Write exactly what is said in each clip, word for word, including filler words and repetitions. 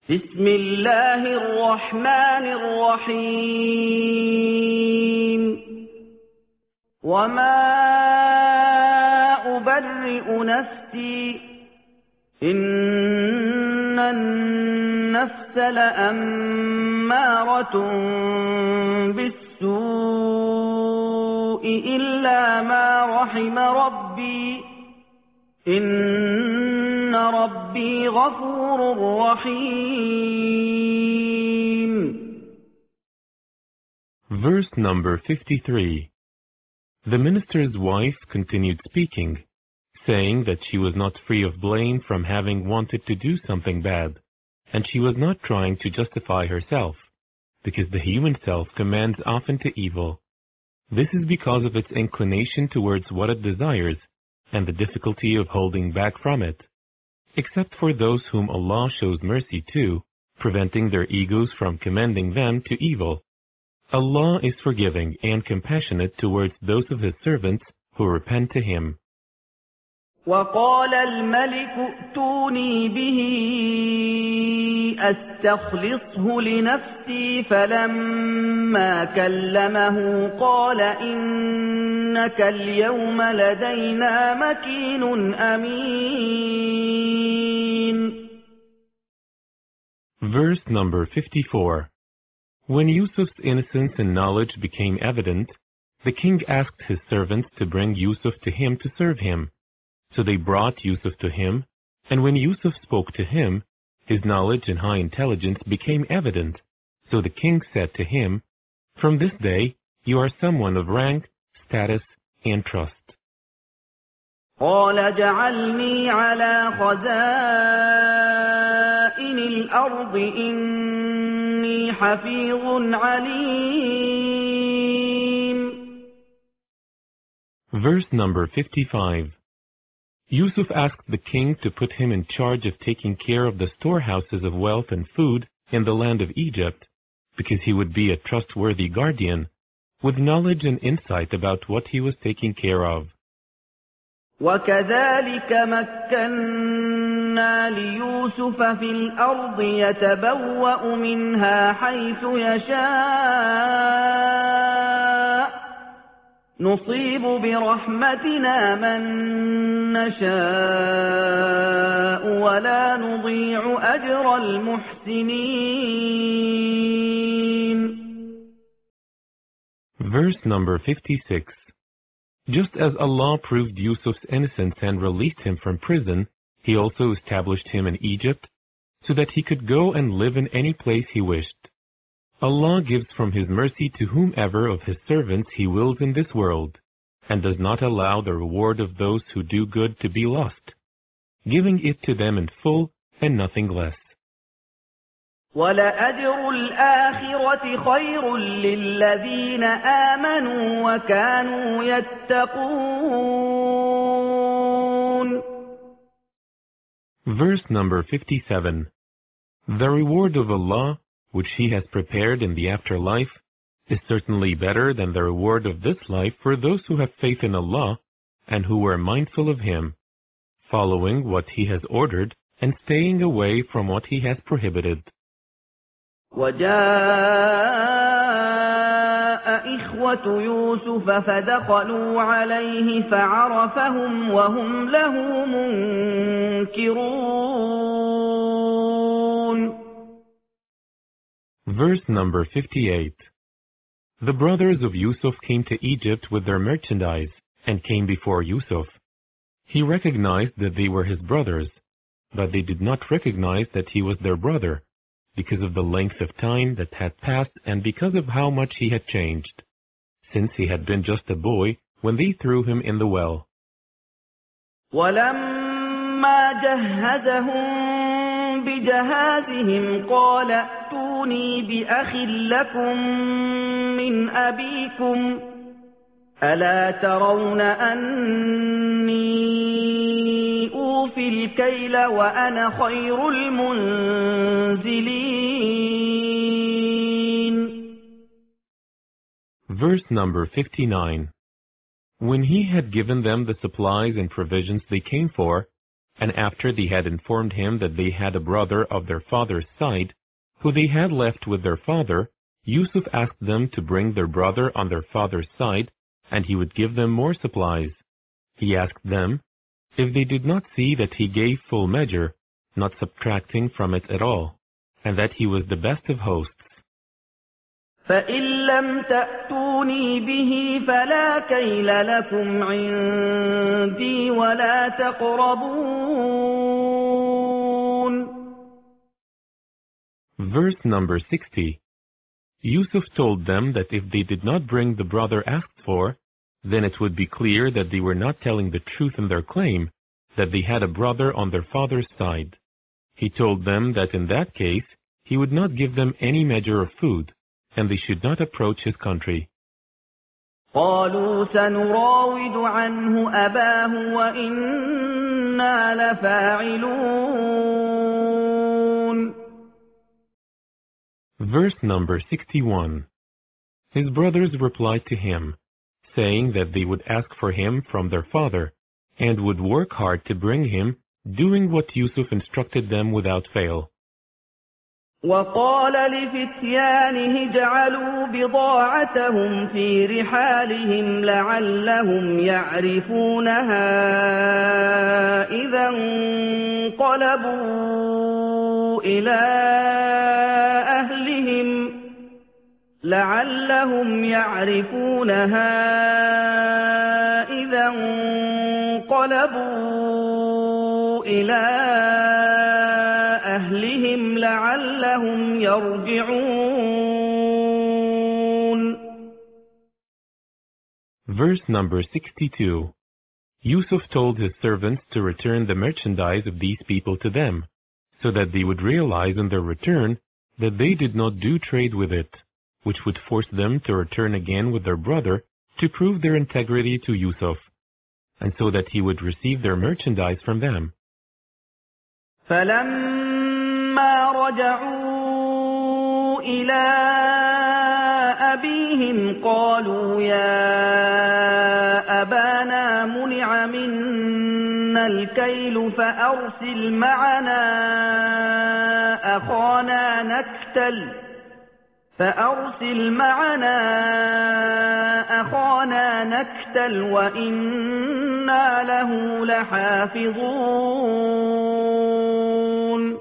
بسم الله الرحمن الرحيم وما أبرئ نفسي إن النفس لأمارة بالسوء إلا ما رحم ربي إن ربي غفور رحيم. Verse number fifty-three. The minister's wife continued speaking, saying that she was not free of blame from having wanted to do something bad, and she was not trying to justify herself, because the human self commands often to evil. This is because of its inclination towards what it desires, and the difficulty of holding back from it, except for those whom Allah shows mercy to, preventing their egos from commending them to evil. Allah is forgiving and compassionate towards those of His servants who repent to Him. وقال الملك ائتوني به أستخلصه لنفسي فلما كلمه قال إنك اليوم لدينا مكين أمين. Verse number fifty-four. When Yusuf's innocence and knowledge became evident, the king asked his servants to bring Yusuf to him to serve him. So they brought Yusuf to him, and when Yusuf spoke to him, his knowledge and high intelligence became evident. So the king said to him, "From this day, you are someone of rank, status, and trust." قال اجعلني على خزائن الأرض إني حفيظ عليم. Verse number fifty-five. Yusuf asked the king to put him in charge of taking care of the storehouses of wealth and food in the land of Egypt, because he would be a trustworthy guardian, with knowledge and insight about what he was taking care of. وكذلك مكنا ليوسف في الأرض يتبوأ منها حيث يشاء نصيب برحمتنا من نشاء ولا نضيع أجر المحسنين. Verse number fifty-six. Just as Allah proved Yusuf's innocence and released him from prison, He also established him in Egypt, so that he could go and live in any place he wished. Allah gives from His mercy to whomever of His servants He wills in this world, and does not allow the reward of those who do good to be lost, giving it to them in full and nothing less. وَلَأَجْرُ الْآخِرَةِ خَيْرٌ لِلَّذِينَ آمَنُوا وَكَانُوا يَتَّقُونَ. Verse number fifty-seven. The reward of Allah, which He has prepared in the afterlife, is certainly better than the reward of this life for those who have faith in Allah and who were mindful of Him, following what He has ordered and staying away from what He has prohibited. وَجَاءَ إِخْوَةُ يُوسُفَ فَدَخَلُوا عَلَيْهِ فَعَرَفَهُمْ وَهُمْ لَهُ مُنْكِرُونَ. Verse number fifty-eight. The brothers of Yusuf came to Egypt with their merchandise and came before Yusuf. He recognized that they were his brothers, but they did not recognize that he was their brother, because of the length of time that had passed and because of how much he had changed, since he had been just a boy when they threw him in the well. وَلَمَّا جَهَّزَهُم بِجَهَازِهِمْ قَالَ ائْتُونِي بِأَخٍ لَّكُم مِّنْ أَبِيكُمْ أَلَا تَرَوْنَ أَنِّي أُوفِي الْكَيْلَ وَأَنَا خَيْرُ الْمُنزِلِينَ. Verse number fifty-nine. When he had given them the supplies and provisions they came for, and after they had informed him that they had a brother of their father's side, who they had left with their father, Yusuf asked them to bring their brother on their father's side, and he would give them more supplies. He asked them, if they did not see that he gave full measure, not subtracting from it at all, and that he was the best of hosts. فَإِن لَّمْ تَأْتُونِي بِهِ فَلَا كَيْلَ لَكُمْ عِندِي وَلَا تَقْرَبُونَ. Verse number sixty. Yusuf told them that if they did not bring the brother asked for, then it would be clear that they were not telling the truth in their claim, that they had a brother on their father's side. He told them that in that case, he would not give them any measure of food, and they should not approach his country. قالوا سنراود عنه أباه وإنا لفاعلون. Verse number sixty-one. His brothers replied to him, saying that they would ask for him from their father, and would work hard to bring him, doing what Yusuf instructed them without fail. وقال لفتيانه اجعلوا بضاعتهم في رحالهم لعلهم يعرفونها إذا انقلبوا إلى أهلهم لعلهم يعرفونها إذا انقلبوا إلى أهلهم لعلهم يرجعون. Verse number sixty-two. Yusuf told his servants to return the merchandise of these people to them, so that they would realize in their return that they did not do trade with it, which would force them to return again with their brother to prove their integrity to Yusuf, and so that he would receive their merchandise from them. فَلَمَّا رَجَعُوا إِلَىٰ أَبِيهِمْ قَالُوا يَا أَبَانَا مُنِعَ مِنَّا الْكَيْلُ فَأَرْسِلْ مَعَنَا أَخَانَا نَكْتَلْ فأرسل معنا أخانا نكتل وإنا له لحافظون.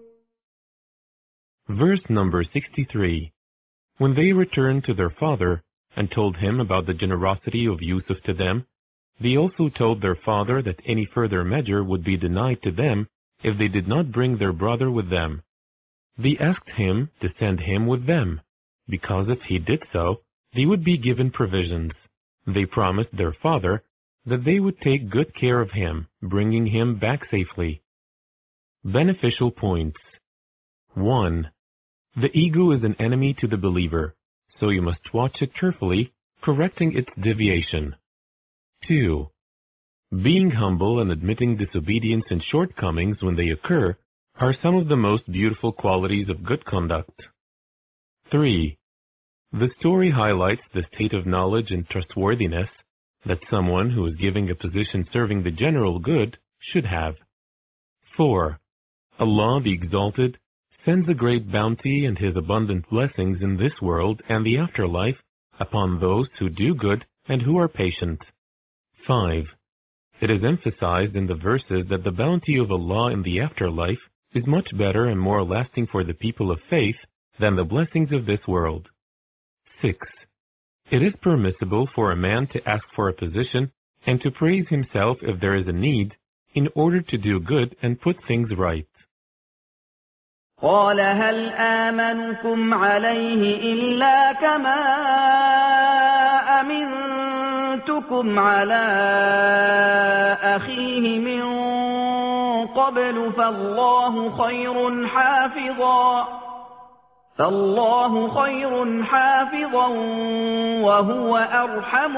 Verse number sixty-three. When they returned to their father and told him about the generosity of Yusuf to them, they also told their father that any further measure would be denied to them if they did not bring their brother with them. They asked him to send him with them, because if he did so, they would be given provisions. They promised their father that they would take good care of him, bringing him back safely. Beneficial points. one. The ego is an enemy to the believer, so you must watch it carefully, correcting its deviation. two. Being humble and admitting disobedience and shortcomings when they occur are some of the most beautiful qualities of good conduct. three. The story highlights the state of knowledge and trustworthiness that someone who is giving a position serving the general good should have. four. Allah the Exalted sends a great bounty and His abundant blessings in this world and the afterlife upon those who do good and who are patient. five. It is emphasized in the verses that the bounty of Allah in the afterlife is much better and more lasting for the people of faith than the blessings of this world. six. It is permissible for a man to ask for a position and to praise himself if there is a need in order to do good and put things right. قال هل آمنكم عليه إلا كما أمنتكم على أخيه من قبل فالله خير حافظا فالله خير حافظا وهو أرحم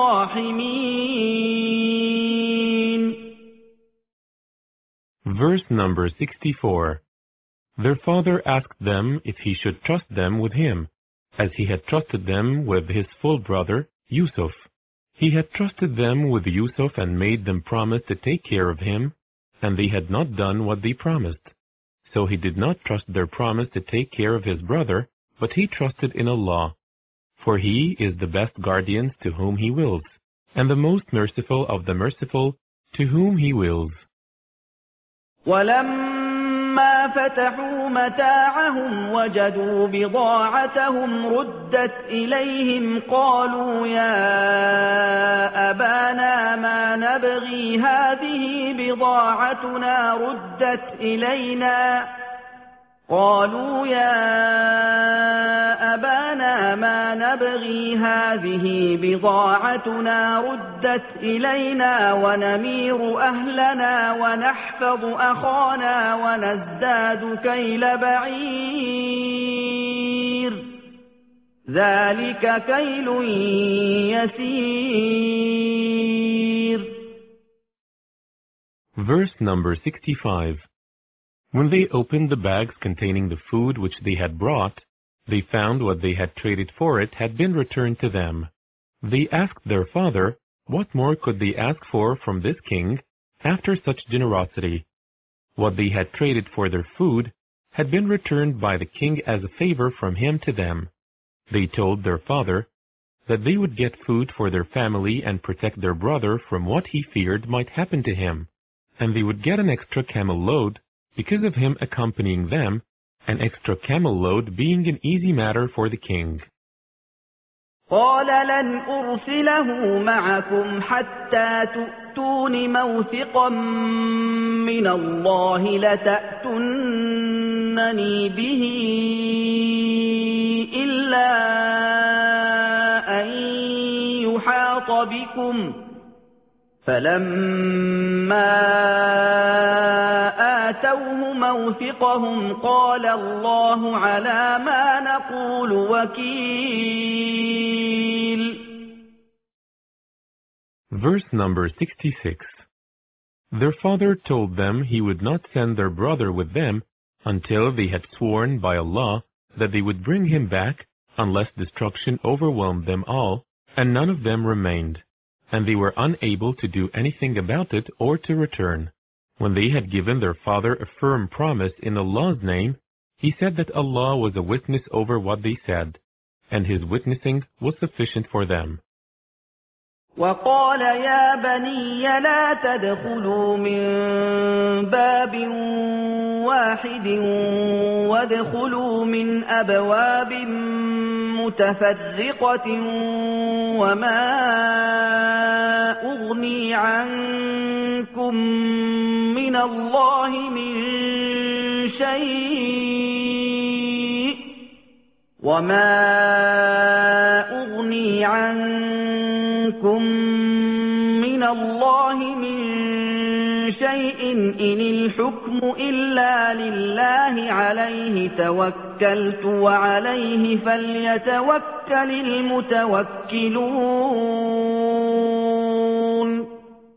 الراحمين. Verse number sixty-four. Their father asked them if he should trust them with him, as he had trusted them with his full brother, Yusuf. He had trusted them with Yusuf and made them promise to take care of him, and they had not done what they promised. So he did not trust their promise to take care of his brother, but he trusted in Allah. For he is the best guardians to whom he wills, and the most merciful of the merciful to whom he wills. ولما فتحوا متاعهم وجدوا بضاعتهم ردت إليهم قالوا يا أبانا ما نبغي هذه بضاعتنا ردت إلينا قالوا يا أبانا ما نبغي هذه بضاعتنا ردت إلينا ونمير أهلنا ونحفظ أخانا ونزداد كيل بعير ذلك كيل يسير. Verse number sixty-five. When they opened the bags containing the food which they had brought, they found what they had traded for it had been returned to them. They asked their father, what more could they ask for from this king after such generosity? What they had traded for their food had been returned by the king as a favor from him to them. They told their father that they would get food for their family and protect their brother from what he feared might happen to him, and they would get an extra camel load because of him accompanying them, an extra camel load being an easy matter for the king. قال لن أرسله معكم حتى تؤتون موثقا من الله لتأتونني به إلا أن يحاط بكم فلما آتوه موثقهم قال الله على ما نقول وكيل. Verse number sixty-six. Their father told them he would not send their brother with them until they had sworn by Allah that they would bring him back unless destruction overwhelmed them all, and none of them remained, and they were unable to do anything about it or to return. When they had given their father a firm promise in Allah's name, he said that Allah was a witness over what they said, and his witnessing was sufficient for them. وقال يا بني لا تدخلوا من باب واحد وادخلوا من أبواب متفرقة وما أغني عنكم من الله من شيء وما أغني عنكم من الله من شيء إن الحكم إلا لله عليه توكلت وعليه فليتوكل المتوكلون.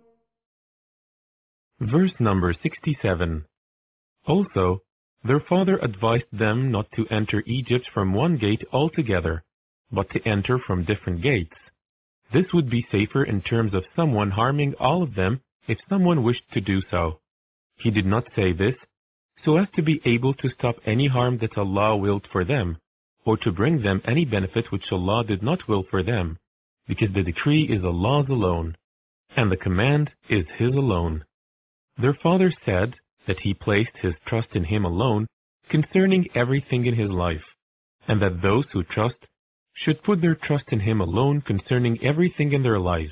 Verse number sixty-seven. Also, their father advised them not to enter Egypt from one gate altogether, but to enter from different gates. This would be safer in terms of someone harming all of them if someone wished to do so. He did not say this so as to be able to stop any harm that Allah willed for them, or to bring them any benefit which Allah did not will for them, because the decree is Allah's alone, and the command is His alone. Their father said that he placed his trust in Him alone concerning everything in his life, and that those who trust should put their trust in Him alone concerning everything in their lives.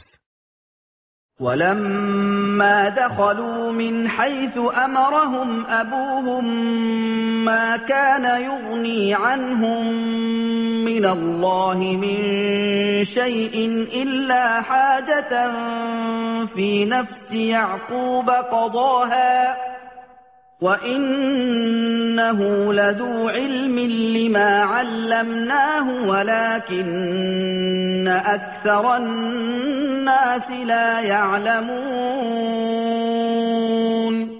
ولما دخلوا من حيث أمرهم أبوهم ما كان يغني عنهم من الله من شيء إلا حاجة في نفس يعقوب قضاها وإنه لذو علم لما علمناه ولكن أكثر الناس لا يعلمون.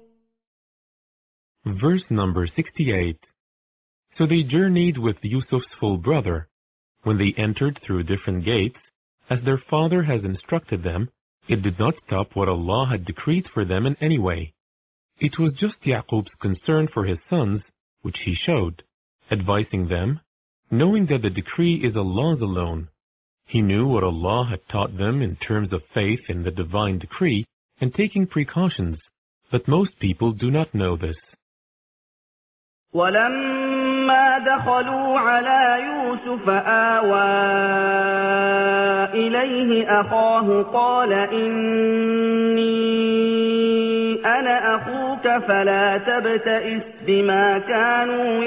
Verse number sixty-eight. So they journeyed with Yusuf's full brother. When they entered through different gates, as their father has instructed them, it did not stop what Allah had decreed for them in any way. It was just Yaqub's concern for his sons, which he showed, advising them, knowing that the decree is Allah's alone. He knew what Allah had taught them in terms of faith in the divine decree and taking precautions, but most people do not know this. ولما دخلوا على يوسف آوى إليه أخاه قال إني أنا أخوك فلا تبتئس بما كانوا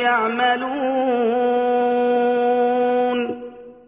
يعملون.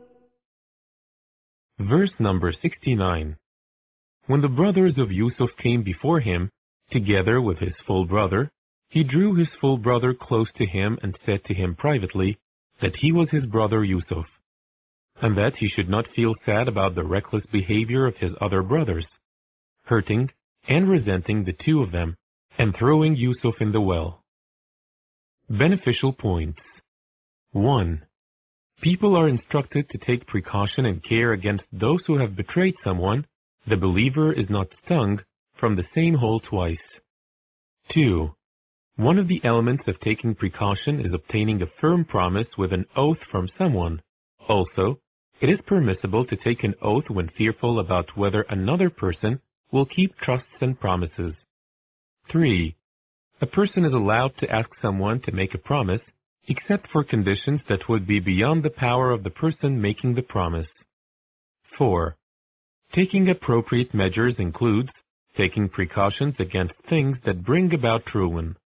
Verse number sixty-nine. When the brothers of Yusuf came before him, together with his full brother, he drew his full brother close to him and said to him privately that he was his brother Yusuf, and that he should not feel sad about the reckless behavior of his other brothers, hurting and resenting the two of them, and throwing Yusuf in the well. Beneficial points. one. People are instructed to take precaution and care against those who have betrayed someone. The believer is not stung from the same hole twice. two. One of the elements of taking precaution is obtaining a firm promise with an oath from someone. Also, it is permissible to take an oath when fearful about whether another person will keep trusts and promises. three. A person is allowed to ask someone to make a promise, except for conditions that would be beyond the power of the person making the promise. four. Taking appropriate measures includes taking precautions against things that bring about ruin.